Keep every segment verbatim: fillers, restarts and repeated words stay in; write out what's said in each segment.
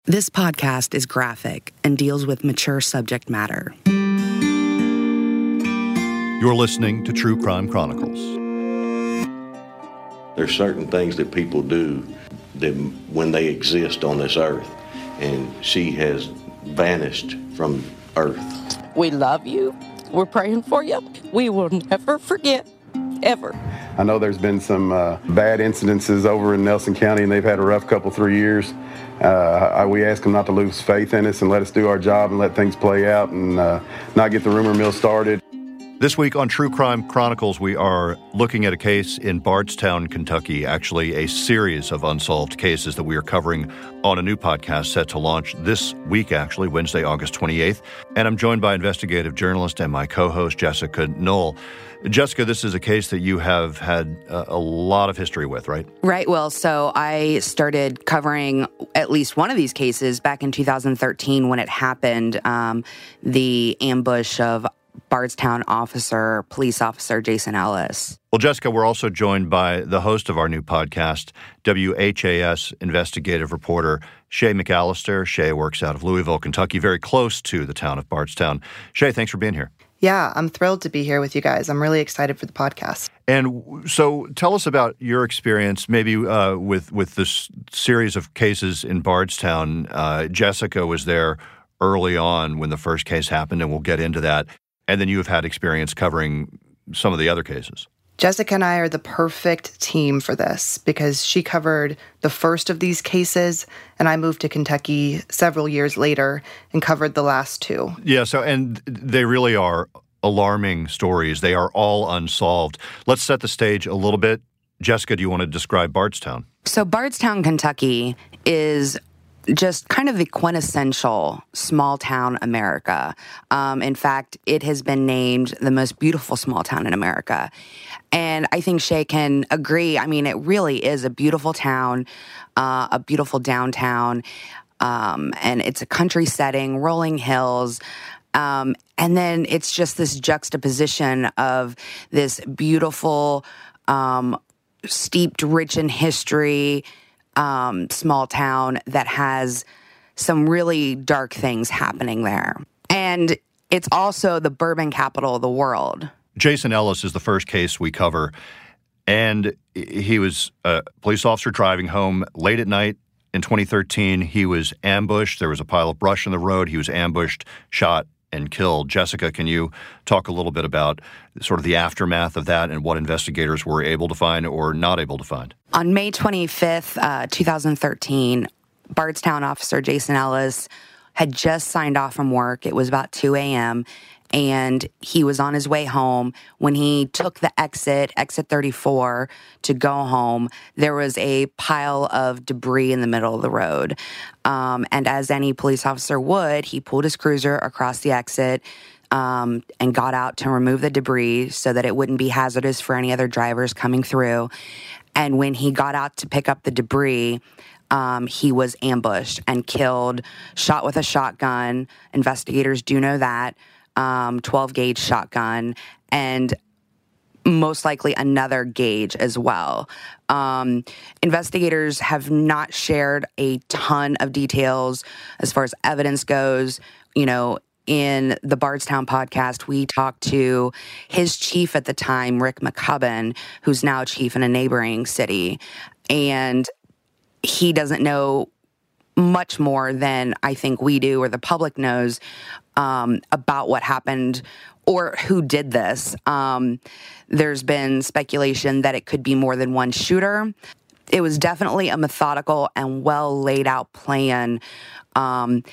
This podcast is graphic and deals with mature subject matter. You're listening to True Crime Chronicles. There's certain things that people do that when they exist on this earth, and she has vanished from earth. We love you. We're praying for you. We will never forget, ever. I know there's been some uh, bad incidences over in Nelson County, and they've had a rough couple, three years. Uh, we ask them not to lose faith in us and let us do our job and let things play out and uh, not get the rumor mill started. This week on True Crime Chronicles, we are looking at a case in Bardstown, Kentucky, actually a series of unsolved cases that we are covering on a new podcast set to launch this week, actually, Wednesday, August twenty-eighth. And I'm joined by investigative journalist and my co-host, Jessica Knoll. Jessica, this is a case that you have had a, a lot of history with, right? Right. Well, so I started covering at least one of these cases back in two thousand thirteen when it happened, um, the ambush of Bardstown officer, police officer Jason Ellis. Well, Jessica, we're also joined by the host of our new podcast, W H A S investigative reporter Shay McAllister. Shay works out of Louisville, Kentucky, very close to the town of Bardstown. Shay, thanks for being here. Yeah, I'm thrilled to be here with you guys. I'm really excited for the podcast. And so tell us about your experience, maybe uh, with, with this series of cases in Bardstown. Uh, Jessica was there early on when the first case happened, and we'll get into that. And then you have had experience covering some of the other cases. Jessica and I are the perfect team for this because she covered the first of these cases, and I moved to Kentucky several years later and covered the last two. Yeah, so and they really are alarming stories. They are all unsolved. Let's set the stage a little bit. Jessica, do you want to describe Bardstown? So Bardstown, Kentucky is just kind of the quintessential small town America. Um, in fact, it has been named the most beautiful small town in America. And I think Shay can agree. I mean, it really is a beautiful town, uh, a beautiful downtown, um, and it's a country setting, rolling hills. Um, and then it's just this juxtaposition of this beautiful, um, steeped, rich in history, Um, small town that has some really dark things happening there. And it's also the bourbon capital of the world. Jason Ellis is the first case we cover, and he was a police officer driving home late at night in twenty thirteen. He was ambushed. There was a pile of brush in the road. He was ambushed, shot, and killed. Jessica, can you talk a little bit about sort of the aftermath of that and what investigators were able to find or not able to find? On May twenty-fifth, uh, two thousand thirteen, Bardstown officer Jason Ellis had just signed off from work. It was about two a.m., and he was on his way home. When he took the exit, exit thirty-four, to go home, there was a pile of debris in the middle of the road. Um, and as any police officer would, he pulled his cruiser across the exit um, and got out to remove the debris so that it wouldn't be hazardous for any other drivers coming through. And when he got out to pick up the debris, Um, he was ambushed and killed, shot with a shotgun. Investigators do know that, um, twelve gauge shotgun, and most likely another gauge as well. Um, investigators have not shared a ton of details as far as evidence goes. You know, in the Bardstown podcast, we talked to his chief at the time, Rick McCubbin, who's now chief in a neighboring city. And he doesn't know much more than I think we do or the public knows um, about what happened or who did this. Um, there's been speculation that it could be more than one shooter. It was definitely a methodical and well laid out plan. Um,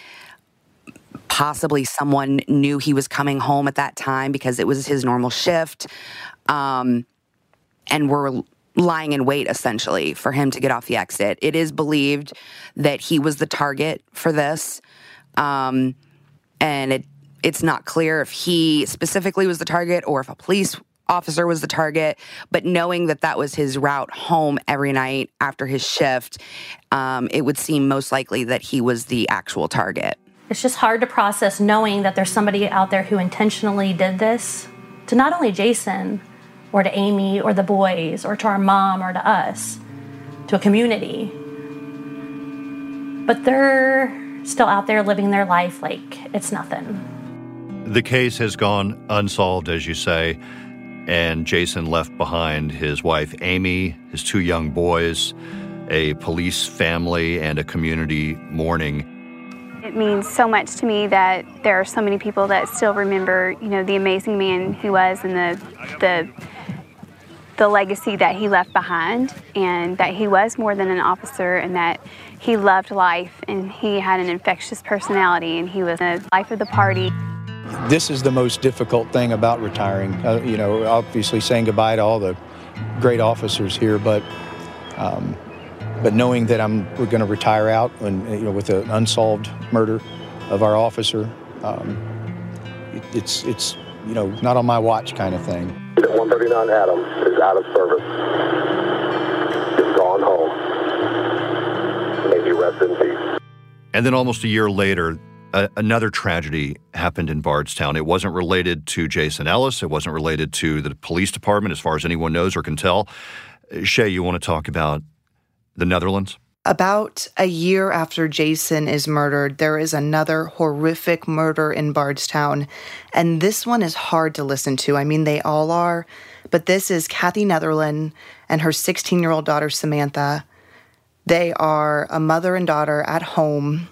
possibly someone knew he was coming home at that time because it was his normal shift, um, and were lying in wait, essentially, for him to get off the exit. It is believed that he was the target for this, um, and it it's not clear if he specifically was the target or if a police officer was the target, but knowing that that was his route home every night after his shift, um, it would seem most likely that he was the actual target. It's just hard to process knowing that there's somebody out there who intentionally did this to not only Jason, or to Amy, or the boys, or to our mom, or to us, to a community. but they're still out there living their life like it's nothing. The case has gone unsolved, as you say, and Jason left behind his wife, Amy, his two young boys, a police family, and a community mourning. It means so much to me that there are so many people that still remember, you know, the amazing man he was and the the the legacy that he left behind, and that he was more than an officer, and that he loved life, and he had an infectious personality, and he was the life of the party. This is the most difficult thing about retiring. Uh, you know, obviously saying goodbye to all the great officers here, but um, but knowing that I'm we're going to retire out, and you know, with an unsolved murder of our officer, um, it, it's it's you know not on my watch kind of thing. one thirty-nine Adams is out of service. It's gone home. May he rest in peace. And then almost a year later, a, another tragedy happened in Bardstown. It wasn't related to Jason Ellis. It wasn't related to the police department, as far as anyone knows or can tell. Shay, you want to talk about the Netherlands? About a year after Jason is murdered, there is another horrific murder in Bardstown, and this one is hard to listen to. I mean, they all are, but this is Kathy Netherland and her sixteen-year-old daughter, Samantha. They are a mother and daughter at home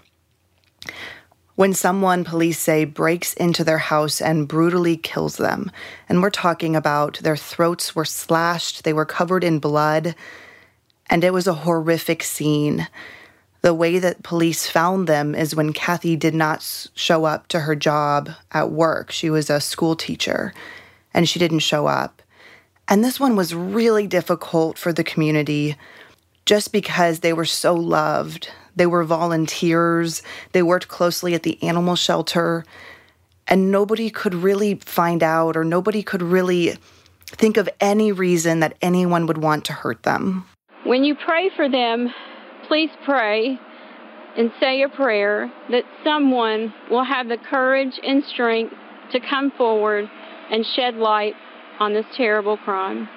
when someone, police say, breaks into their house and brutally kills them. And we're talking about their throats were slashed, they were covered in blood, and it was a horrific scene. The way that police found them is when Kathy did not show up to her job at work. She was a school teacher, and she didn't show up. And this one was really difficult for the community just because they were so loved. They were volunteers. They worked closely at the animal shelter, and nobody could really find out, or nobody could really think of any reason that anyone would want to hurt them. When you pray for them, please pray and say a prayer that someone will have the courage and strength to come forward and shed light on this terrible crime.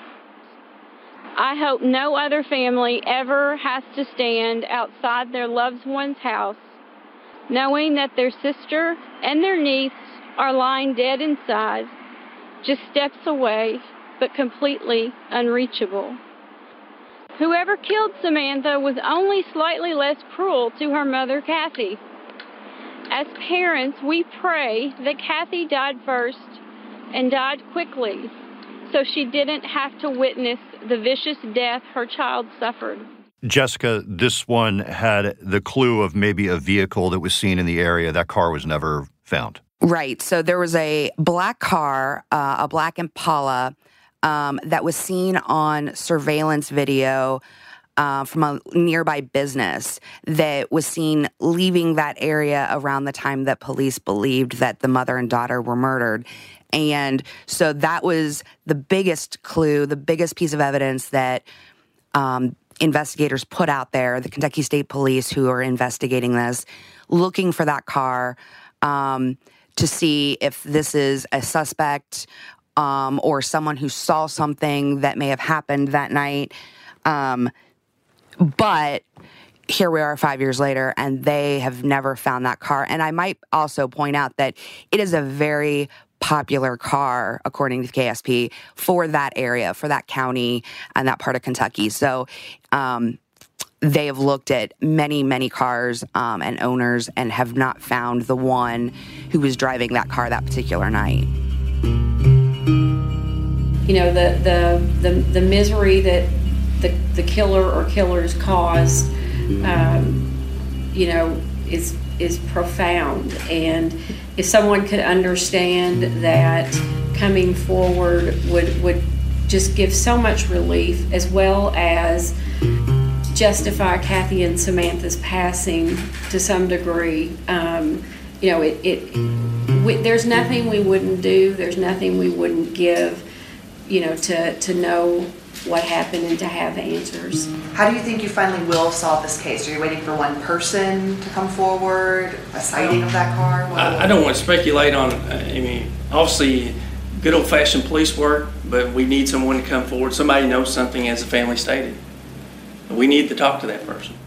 I hope no other family ever has to stand outside their loved one's house knowing that their sister and their niece are lying dead inside, just steps away, but completely unreachable. Whoever killed Samantha was only slightly less cruel to her mother, Kathy. As parents, we pray that Kathy died first and died quickly, so she didn't have to witness the vicious death her child suffered. Jessica, this one had the clue of maybe a vehicle that was seen in the area. That car was never found. Right. So there was a black car, uh, a black Impala, um, that was seen on surveillance video uh, from a nearby business that was seen leaving that area around the time that police believed that the mother and daughter were murdered. And so that was the biggest clue, the biggest piece of evidence that um, investigators put out there, the Kentucky State Police who are investigating this, looking for that car um, to see if this is a suspect um, or someone who saw something that may have happened that night. Um, but here we are five years later, and they have never found that car. And I might also point out that it is a very popular car, according to K S P, for that area, for that county and that part of Kentucky. So um, they have looked at many, many cars um, and owners and have not found the one who was driving that car that particular night. You know, the the the, the misery that the, the killer or killers caused, um, you know, is is profound. And if someone could understand that coming forward would would just give so much relief, as well as justify Kathy and Samantha's passing to some degree. Um, you know, it, it we, there's nothing we wouldn't do. There's nothing we wouldn't give, you know, to, to know what happened and to have answers. How do you think you finally will solve this case? Are you waiting for one person to come forward, a sighting of that car? I, I don't want to speculate on, I mean, obviously good old-fashioned police work, but we need someone to come forward. Somebody knows something, as the family stated. We need to talk to that person.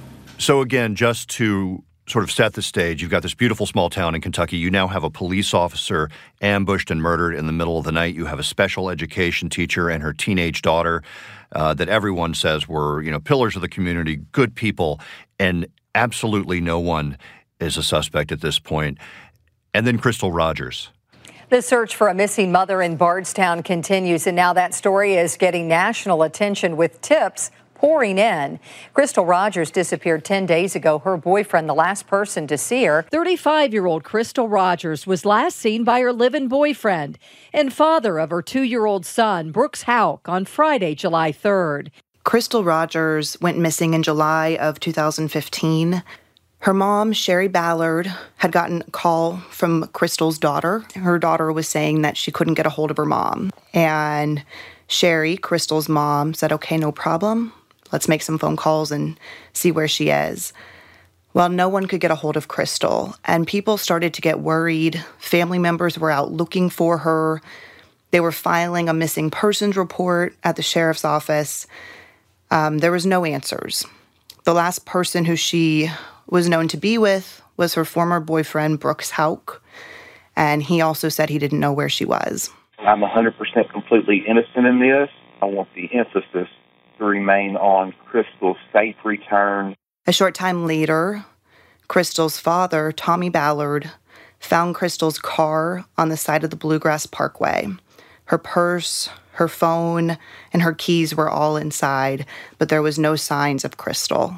So again, just to sort of set the stage, you've got this beautiful small town in Kentucky. You now have a police officer ambushed and murdered in the middle of the night. You have a special education teacher and her teenage daughter uh, that everyone says were, you know, pillars of the community, good people, and absolutely no one is a suspect at this point. And then Crystal Rogers. The search for a missing mother in Bardstown continues, and now that story is getting national attention with tips pouring in. Crystal Rogers disappeared ten days ago. Her boyfriend, the last person to see her. thirty-five-year-old Crystal Rogers was last seen by her live-in boyfriend and father of her two-year-old son, Brooks Houck, on Friday, July third. Crystal Rogers went missing in July of two thousand fifteen. Her mom, Sherry Ballard, had gotten a call from Crystal's daughter. Her daughter was saying that she couldn't get a hold of her mom. And Sherry, Crystal's mom, said, okay, no problem. Let's make some phone calls and see where she is. Well, no one could get a hold of Crystal, and people started to get worried. Family members were out looking for her. They were filing a missing persons report at the sheriff's office. Um, there was no answers. The last person who she was known to be with was her former boyfriend, Brooks Houck, and he also said he didn't know where she was. I'm one hundred percent completely innocent in this. I want the emphasis to remain on Crystal's safe return. A short time later, Crystal's father, Tommy Ballard, found Crystal's car on the side of the Bluegrass Parkway. Her purse, her phone, and her keys were all inside, but there was no signs of Crystal.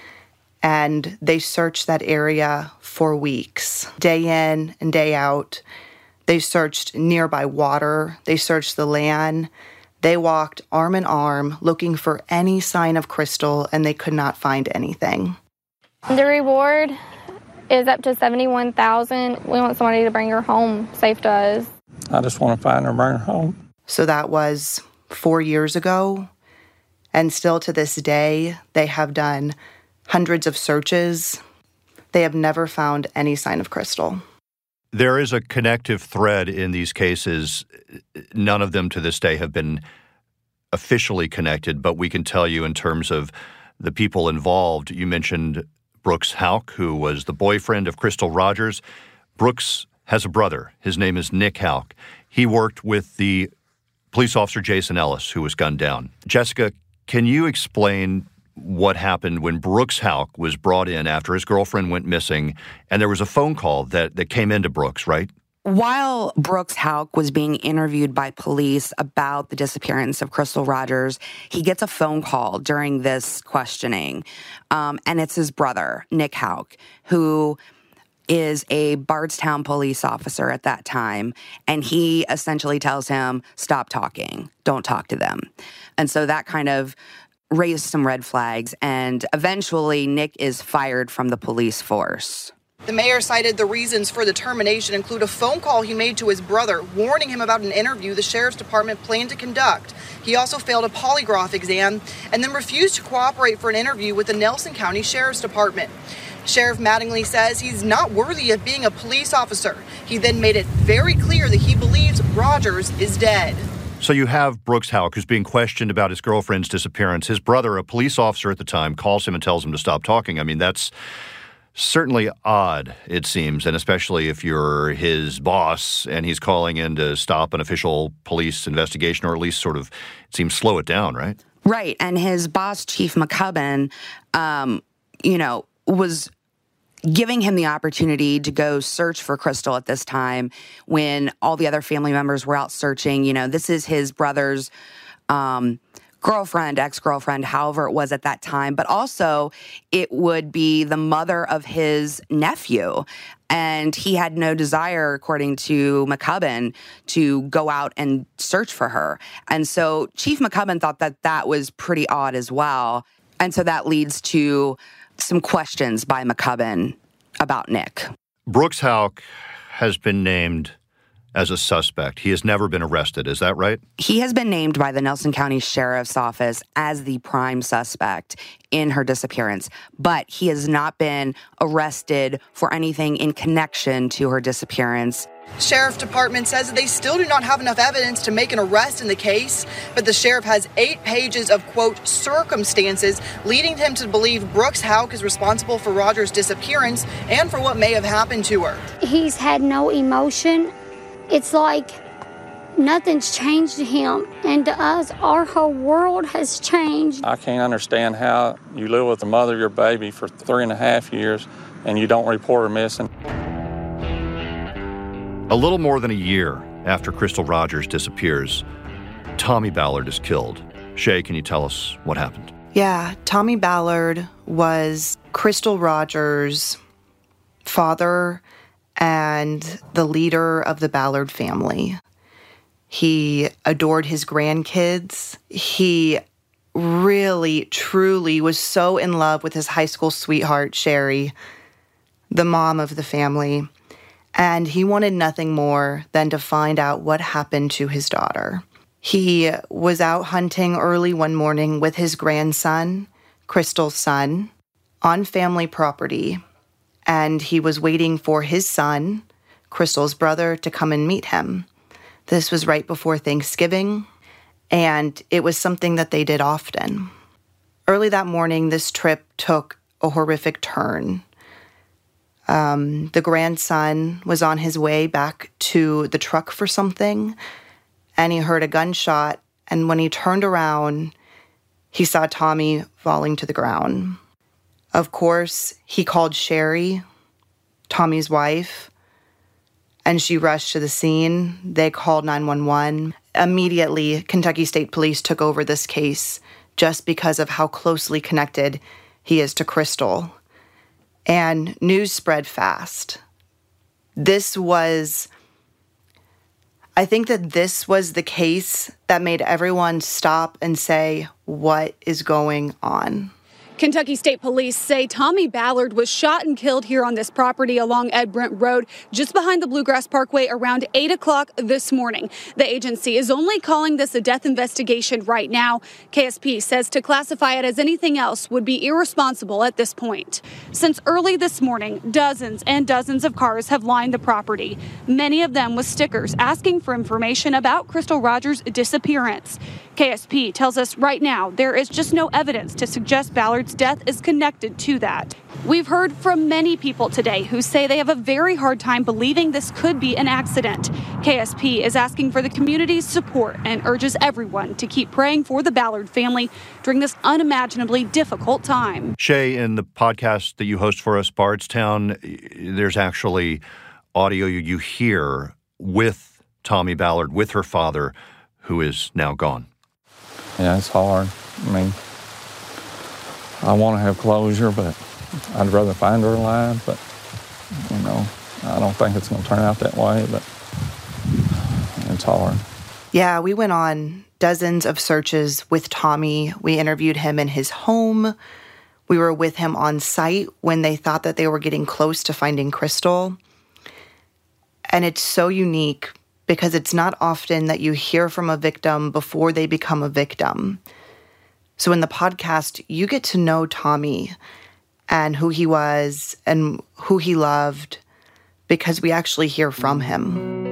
And they searched that area for weeks, day in and day out. They searched nearby water. They searched the land. They walked arm in arm looking for any sign of Crystal, and they could not find anything. The reward is up to seventy-one thousand dollars. We want somebody to bring her home safe to us. I just want to find her and bring her home. So that was four years ago. And still to this day, they have done hundreds of searches. They have never found any sign of Crystal. There is a connective thread in these cases. None of them to this day have been officially connected, but we can tell you in terms of the people involved. You mentioned Brooks Houck, who was the boyfriend of Crystal Rogers. Brooks has a brother. His name is Nick Houck. He worked with the police officer Jason Ellis, who was gunned down. Jessica, can you explain what happened when Brooks Houck was brought in after his girlfriend went missing, and there was a phone call that, that came into Brooks, right? While Brooks Houck was being interviewed by police about the disappearance of Crystal Rogers, he gets a phone call during this questioning, um, and it's his brother, Nick Houck, who is a Bardstown police officer at that time, and he essentially tells him, stop talking, don't talk to them. And so that kind of raised some red flags, and eventually Nick is fired from the police force. The mayor cited the reasons for the termination include a phone call he made to his brother, warning him about an interview the sheriff's department planned to conduct. He also failed a polygraph exam and then refused to cooperate for an interview with the Nelson County Sheriff's Department. Sheriff Mattingly says he's not worthy of being a police officer. He then made it very clear that he believes Rogers is dead. So you have Brooks Houck, who's being questioned about his girlfriend's disappearance. His brother, a police officer at the time, calls him and tells him to stop talking. I mean, that's certainly odd, it seems, and especially if you're his boss and he's calling in to stop an official police investigation, or at least sort of, it seems, slow it down, right? Right, and his boss, Chief McCubbin, um, you know, was giving him the opportunity to go search for Crystal at this time when all the other family members were out searching. You know, this is his brother's um, girlfriend, ex-girlfriend, however it was at that time. But also, it would be the mother of his nephew. And he had no desire, according to McCubbin, to go out and search for her. And so Chief McCubbin thought that that was pretty odd as well. And so that leads to some questions by McCubbin about Nick. Brooks Houck has been named as a suspect. He has never been arrested. Is that right? He has been named by the Nelson County Sheriff's Office as the prime suspect in her disappearance, but he has not been arrested for anything in connection to her disappearance. Sheriff Department says that they still do not have enough evidence to make an arrest in the case, but the sheriff has eight pages of, quote, circumstances leading him to believe Brooks Houck is responsible for Rogers' disappearance and for what may have happened to her. He's had no emotion. It's like nothing's changed to him, and to us, our whole world has changed. I can't understand how you live with the mother of your baby for three and a half years and you don't report her missing. A little more than a year after Crystal Rogers disappears, Tommy Ballard is killed. Shay, can you tell us what happened? Yeah, Tommy Ballard was Crystal Rogers' father and the leader of the Ballard family. He adored his grandkids. He really, truly was so in love with his high school sweetheart, Sherry, the mom of the family. And he wanted nothing more than to find out what happened to his daughter. He was out hunting early one morning with his grandson, Crystal's son, on family property, and he was waiting for his son, Crystal's brother, to come and meet him. This was right before Thanksgiving, and it was something that they did often. Early that morning, this trip took a horrific turn. Um, the grandson was on his way back to the truck for something, and he heard a gunshot, and when he turned around, he saw Tommy falling to the ground. Of course, he called Sherry, Tommy's wife, and she rushed to the scene. They called nine one one. Immediately, Kentucky State Police took over this case just because of how closely connected he is to Crystal. And news spread fast. This was, I think that this was the case that made everyone stop and say, what is going on? Kentucky State Police say Tommy Ballard was shot and killed here on this property along Ed Brent Road, just behind the Bluegrass Parkway, around eight o'clock this morning. The agency is only calling this a death investigation right now. K S P says to classify it as anything else would be irresponsible at this point. Since early this morning, dozens and dozens of cars have lined the property, many of them with stickers asking for information about Crystal Rogers' disappearance. K S P tells us right now there is just no evidence to suggest Ballard's death is connected to that. We've heard from many people today who say they have a very hard time believing this could be an accident. K S P is asking for the community's support and urges everyone to keep praying for the Ballard family during this unimaginably difficult time. Shay, in the podcast that you host for us, Bardstown, there's actually audio you hear with Tommy Ballard, with her father, who is now gone. Yeah, it's hard. I mean, I want to have closure, but I'd rather find her alive. But, you know, I don't think it's going to turn out that way, but it's hard. Yeah, we went on dozens of searches with Tommy. We interviewed him in his home. We were with him on site when they thought that they were getting close to finding Crystal. And it's so unique because it's not often that you hear from a victim before they become a victim. So in the podcast, you get to know Tommy and who he was and who he loved because we actually hear from him.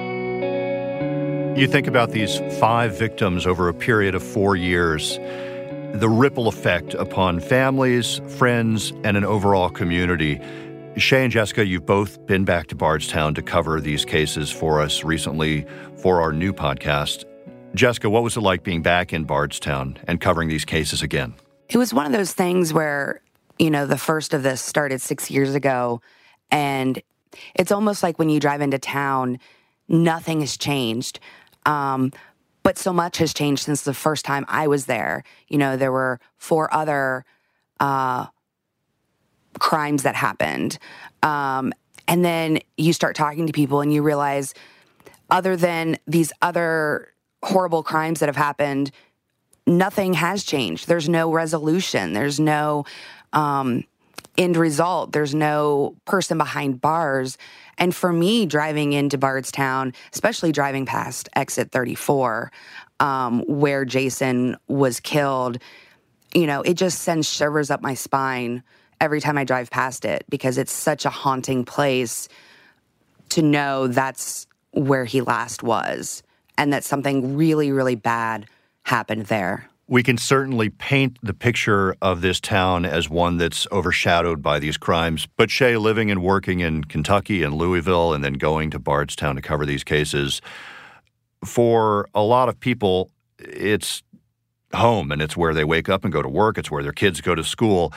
You think about these five victims over a period of four years, the ripple effect upon families, friends, and an overall community. Shay and Jessica, you've both been back to Bardstown to cover these cases for us recently for our new podcast. Jessica, what was it like being back in Bardstown and covering these cases again? It was one of those things where, you know, the first of this started six years ago, and it's almost like when you drive into town, nothing has changed. Um, but so much has changed since the first time I was there. You know, there were four other uh crimes that happened. Um, and then you start talking to people and you realize other than these other horrible crimes that have happened, nothing has changed. There's no resolution. There's no, um, end result. There's no person behind bars. And for me, driving into Bardstown, especially driving past exit thirty-four, um, where Jason was killed, you know, it just sends shivers up my spine every time I drive past it, because it's such a haunting place to know that's where he last was and that something really, really bad happened there. We can certainly paint the picture of this town as one that's overshadowed by these crimes. But Shay, living and working in Kentucky and Louisville and then going to Bardstown to cover these cases, for a lot of people, it's home and it's where they wake up and go to work. It's where their kids go to school.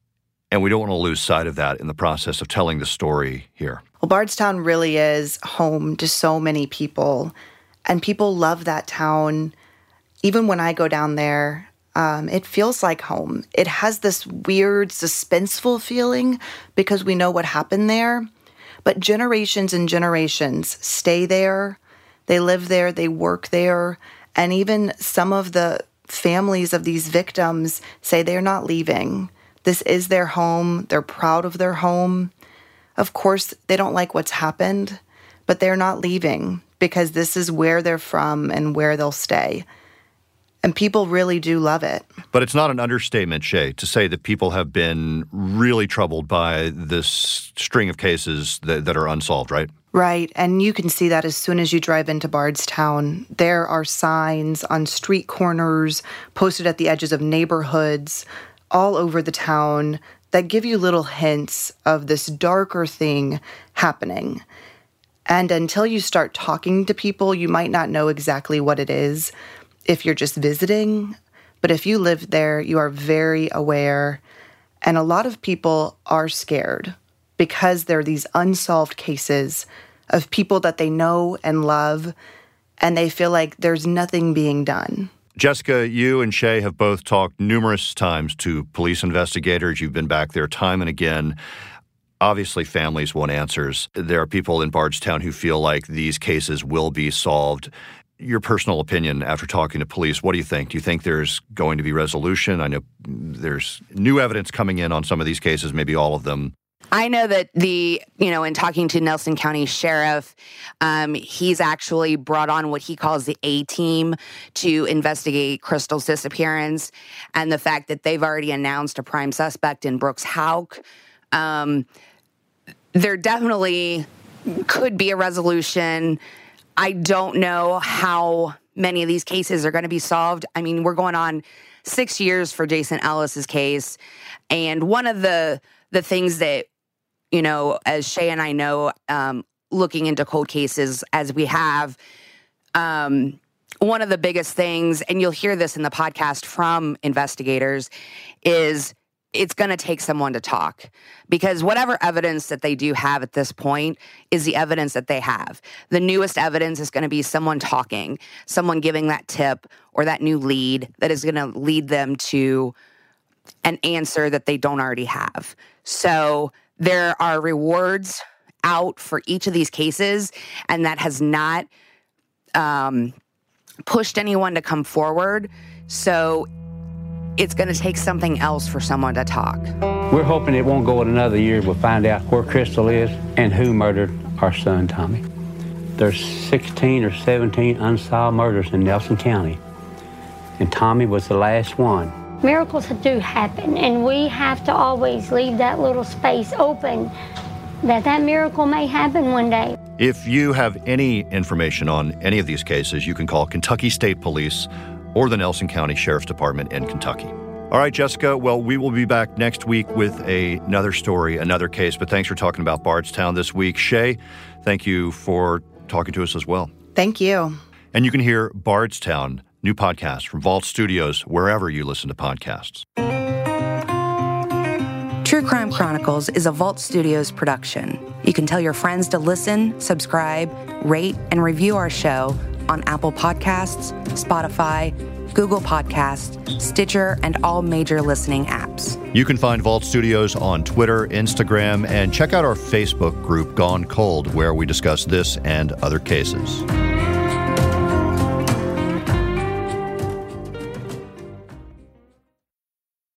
And we don't want to lose sight of that in the process of telling the story here. Well, Bardstown really is home to so many people, and people love that town. Even when I go down there, um, it feels like home. It has this weird, suspenseful feeling because we know what happened there. But generations and generations stay there. They live there. They work there. And even some of the families of these victims say they're not leaving. This is their home. They're proud of their home. Of course, they don't like what's happened, but they're not leaving because this is where they're from and where they'll stay. And people really do love it. But it's not an understatement, Shay, to say that people have been really troubled by this string of cases that, that are unsolved, right? Right, and you can see that as soon as you drive into Bardstown. There are signs on street corners, posted at the edges of neighborhoods, all over the town that give you little hints of this darker thing happening. And until you start talking to people, you might not know exactly what it is if you're just visiting. But if you live there, you are very aware. And a lot of people are scared because there are these unsolved cases of people that they know and love, and they feel like there's nothing being done. Jessica, you and Shay have both talked numerous times to police investigators. You've been back there time and again. Obviously, families want answers. There are people in Bardstown who feel like these cases will be solved. Your personal opinion after talking to police, what do you think? Do you think there's going to be resolution? I know there's new evidence coming in on some of these cases, maybe all of them. I know that the, you know, in talking to Nelson County Sheriff, um, he's actually brought on what he calls the A-team to investigate Crystal's disappearance, and the fact that they've already announced a prime suspect in Brooks Houck. Um, there definitely could be a resolution. I don't know how many of these cases are going to be solved. I mean, we're going on six years for Jason Ellis's case, and one of the the things that, you know, as Shay and I know, um, looking into cold cases as we have, um, one of the biggest things, and you'll hear this in the podcast from investigators, is it's going to take someone to talk, because whatever evidence that they do have at this point is the evidence that they have. The newest evidence is going to be someone talking, someone giving that tip or that new lead that is going to lead them to an answer that they don't already have. So there are rewards out for each of these cases, and that has not um, pushed anyone to come forward. So it's going to take something else for someone to talk. We're hoping it won't go in another year. We'll find out where Crystal is and who murdered our son, Tommy. There's sixteen or seventeen unsolved murders in Nelson County, and Tommy was the last one. Miracles do happen, and we have to always leave that little space open that that miracle may happen one day. If you have any information on any of these cases, you can call Kentucky State Police or the Nelson County Sheriff's Department in Kentucky. All right, Jessica, well, we will be back next week with a, another story, another case, but thanks for talking about Bardstown this week. Shay, thank you for talking to us as well. Thank you. And you can hear Bardstown, new podcast from Vault Studios, wherever you listen to podcasts. True Crime Chronicles is a Vault Studios production. You can tell your friends to listen, subscribe, rate, and review our show on Apple Podcasts, Spotify, Google Podcasts, Stitcher, and all major listening apps. You can find Vault Studios on Twitter, Instagram, and check out our Facebook group, Gone Cold, where we discuss this and other cases.